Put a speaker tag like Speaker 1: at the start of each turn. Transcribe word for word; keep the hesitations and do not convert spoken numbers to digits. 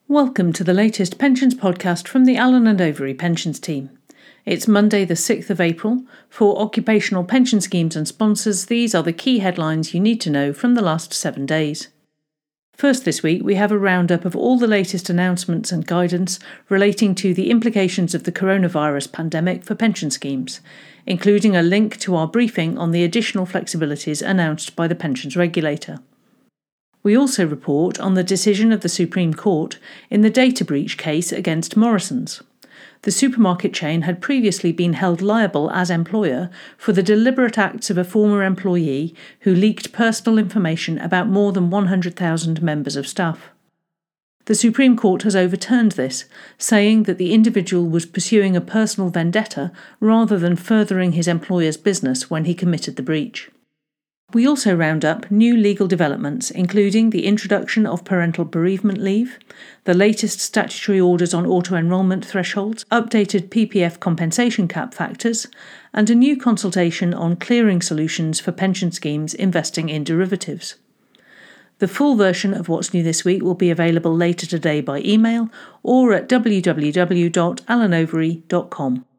Speaker 1: Welcome to the latest pensions podcast from the Allen and Overy pensions team. It's Monday the sixth of April. For occupational pension schemes and sponsors, these are the key headlines you need to know from the last seven days. First this week, we have a roundup of all the latest announcements and guidance relating to the implications of the coronavirus pandemic for pension schemes, including a link to our briefing on the additional flexibilities announced by the pensions regulator. We also report on the decision of the Supreme Court in the data breach case against Morrisons. The supermarket chain had previously been held liable as employer for the deliberate acts of a former employee who leaked personal information about more than one hundred thousand members of staff. The Supreme Court has overturned this, saying that the individual was pursuing a personal vendetta rather than furthering his employer's business when he committed the breach. We also round up new legal developments, including the introduction of parental bereavement leave, the latest statutory orders on auto-enrolment thresholds, updated P P F compensation cap factors, and a new consultation on clearing solutions for pension schemes investing in derivatives. The full version of what's new this week will be available later today by email or at w w w dot allen overy dot com.